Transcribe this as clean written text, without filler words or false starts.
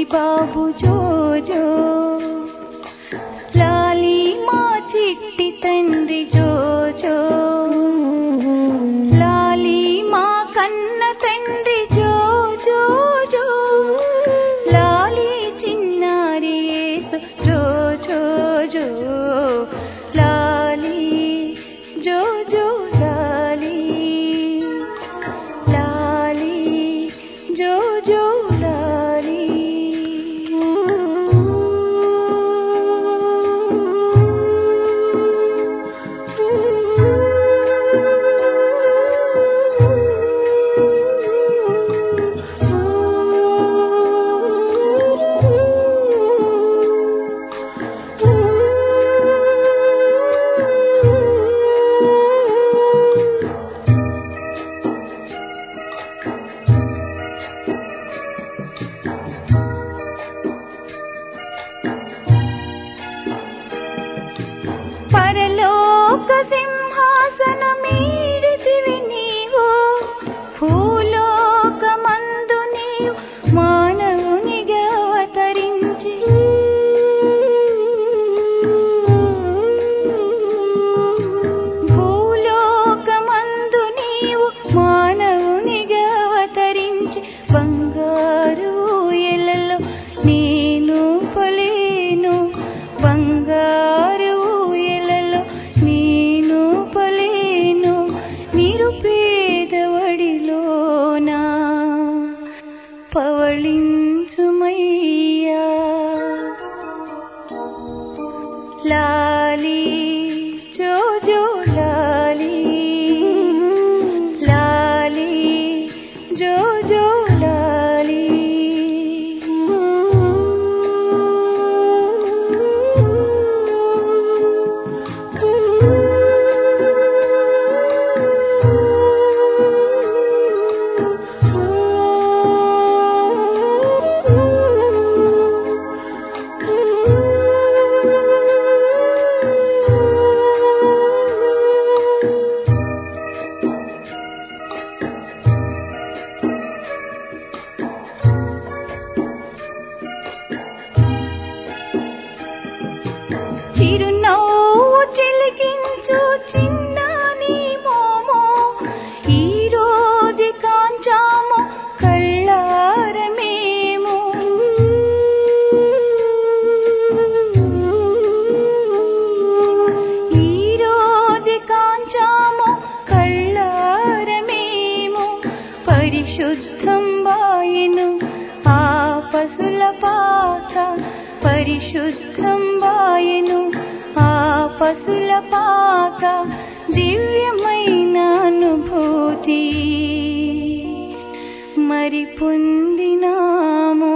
బాబు జోజో, లాలి మా చిట్టి తండ్రి జోజో, లాలి మా కన్న తండ్రి జోజో, లాలి చిన్నారి యేసు జోజో, లాలి జోజో, లాలి లాలి జోజో, లాలి. పరలోక సింహాసనమీడితివి నీవు, భూలోకమందు నీవు మానవునిగా అవతరించి, భూలోకమందు నీవు మానవునిగా అవతరించి, బంగారు ఎలలో నేను పలేను, బంగారు నేను పలేను, నిరుపేదవడిలోనా పవళించుమయ్యా. లాలి జోజో, లాలి లాలి జోజో, లాలి. చిరునవ్వు చిలికించు చిన్నాని మోమో, ఈ రోజు కాంచాము కళ్ళారమేము, ఈ రోజు కాంచాము కళ్ళారమేము. పరిశుద్ధం బాయెను ఆ పశుల పాక, పరిశుద్ధం బాయెను ఆ పశుల పాక, దివ్యమైన అనుభూతి మరి పొందినాము.